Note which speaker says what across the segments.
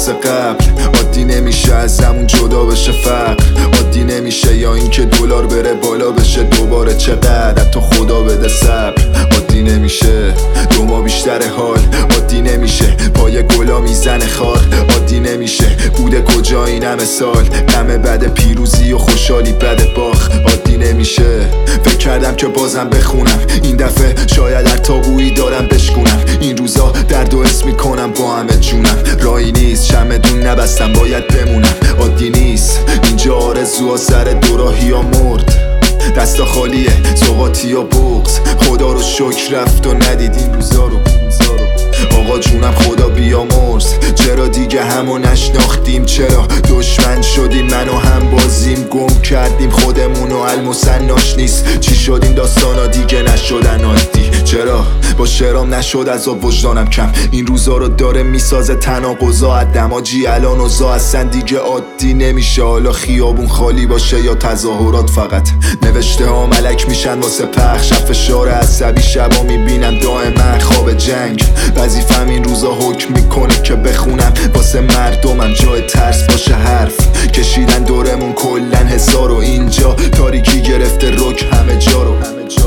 Speaker 1: مثل قبل. عادی نمیشه از همون جدا بشه فقر. عادی نمیشه یا اینکه دلار بره بالا بشه دوباره چقدر، حتی خدا بده صبر. عادی نمیشه 2 ماه بیشتر حال. عادی نمیشه پای گلا میزنه خار. عادی نمیشه بوده کجا این همه سال، غم بعد پیروزی و خوشحالی بعد باخ. عادی نمیشه فکر کردم که بازم بخونم، این دفعه شاید هر تابویی دارم بشکنم. این روزا درد و حس میکنم با همه جونم، راهی نیست چمدون نبستم باید بمونم. عادی نیست اینجا آرزوها سر دوراهی ها مرد، دستا خالیه سوقاتی و بغض. خدا رو شکر رفت و ندید این روزا رو. آقا جونم خدا بیامرز، چرا دیگه همو نشناختیم؟ چرا دشمن شدیم؟ منو هم بازیم گم کردیم خودمونو، المثناش نیست چی شدیم؟ داستانا دیگه نشدن عادی. چرا با شعرام نشد از وجدانم کم؟ این روزا رو داره میسازه تناقضا، دماجی الان اوضاع اصلا دیگه عادی نمیشه. حالا خیابون خالی باشه یا تظاهرات فقط نوشته ها ملک میشن واسه پخش. فشار عصبی شبا میبینم دائما خواب جنگ. وظیفم این روزا حکم میکنه که بخونم واسه مردمم، جای ترس باشه حرف کشیدن دورمون کلن حسار و اینجا تاریکی گرفته رک همه جا رو.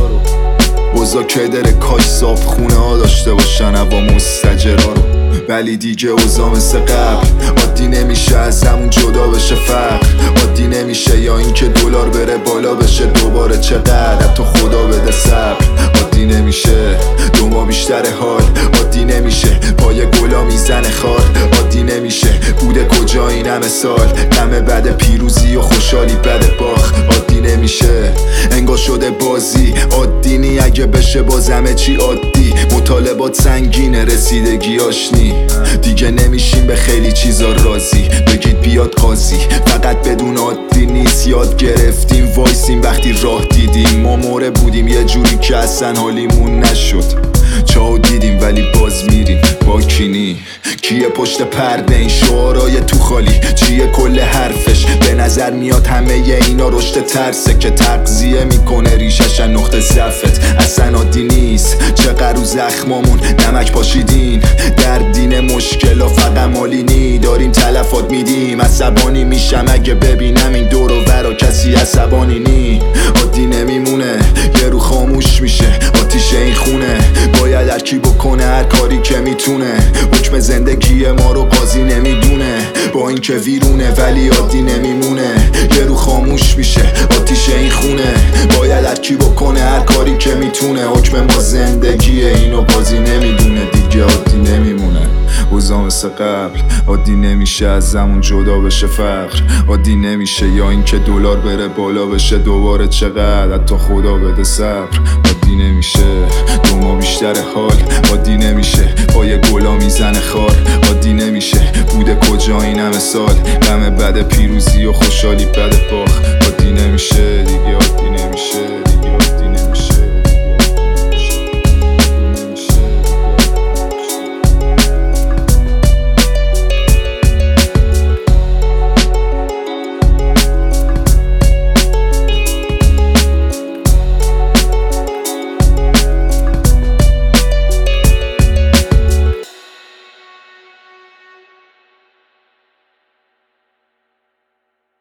Speaker 1: اوضاع کدره کاش صاف خونه ها داشته باشن هوا مستجرا رو، ولی دیگه اوضاع مثل قبل. عادی نمیشه از همون جدا بشه فقر. عادی نمیشه یا اینکه دلار بره بالا بشه دوباره چقدر، حتی خدا بده صبر. عادی نمیشه 2 ماه بیشتر حال. عادی نمیشه پای گلا میزنه خار. عادی نمیشه بوده کجا این همه سال، غم بعد پیروزی و خوشحالی بعد باخ. عادی نمیشه انگار شده بازی عادی نی، اگه بشه باز همه چی عادی. مطالبات سنگینه رسیدگی آشنی، دیگه نمیشیم به خیلی چیزا راضی. بگید بیاد قاضی فقط بدون عادی نیست. یاد گرفتیم وایسیم وقتی راه دیدیم، ما موره بودیم یه جوری که اصلا حالیمون نشد. چاو دیدیم ولی باز میریم با کینی. کیه پشت پرده این شعارای تو خالی؟ چیه کل حرفش؟ به نظر میاد همه اینا رشد ترسه که تغذیه میکنه ریشش نقطه ضعفت. اصلا عادی نیست چقدر رو زخمامون نمک پاشیدین، در دین مشکلا فقط مالینی داریم تلفات میدیم. عصبانی میشم اگه ببینم این دور و برا کسی عصبانی نی. عادی نمیمونه یه رو خاموش میشه آتیش این خونه، باید هر کی بکنه هر کاری که میتونه. حکم زندگی ما رو قاضی نمیدونه، با اینکه ویرونه ولی عادی نمیمونه. یه رو خاموش میشه آتیش این خونه، باید هر کی بکنه هر کاری که میتونه. حکم ما زندگیه اینو قاضی نمیدونه، دیگه عادی نمیمونه. اوضاع مثل قبل. عادی نمیشه از همون جدا بشه فقر. عادی نمیشه یا اینکه دلار بره بالا بشه دوباره چقدر، حتی خدا بده صبر. عادی نمیشه 2 ماه بیشتر حال. عادی نمیشه پای گلا میزنه خار. عادی نمیشه بوده کجا این همه سال، غم بعد پیروزی و خوشحالی بعد باخ. عادی نمیشه دیگه عادی نمیشه.